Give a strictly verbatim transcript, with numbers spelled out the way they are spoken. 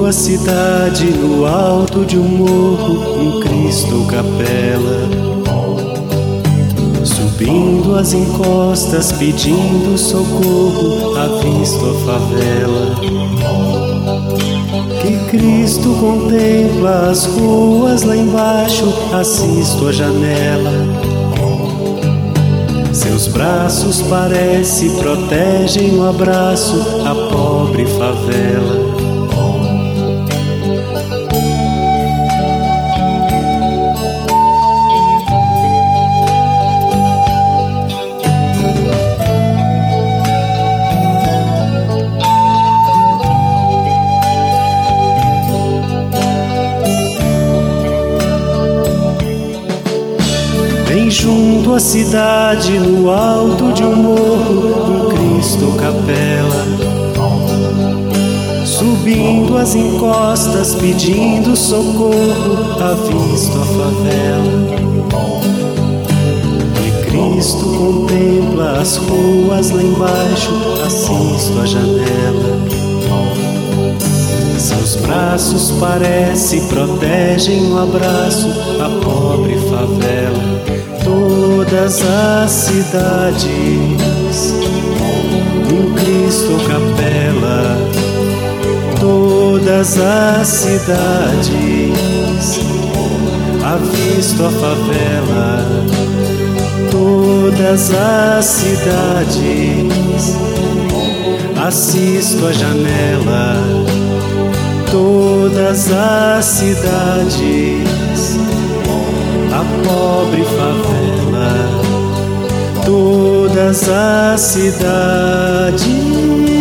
a cidade no alto de um morro, um Cristo capela. Subindo as encostas, pedindo socorro, avisto a favela. Que Cristo contempla as ruas lá embaixo, assisto a janela. Seus braços parece protegem um abraço a pobre favela. Bem junto à cidade, no alto de um morro, um Cristo capela. Subindo as encostas, pedindo socorro, avisto a favela. E Cristo contempla as ruas lá embaixo, assisto a janela. Seus braços parece protegem um abraço a pobre favela. Todas as cidades, um Cristo capela. Todas as cidades, avisto a favela. Todas as cidades, assisto a janela. Todas as cidades, a pobre favela. Todas as cidades.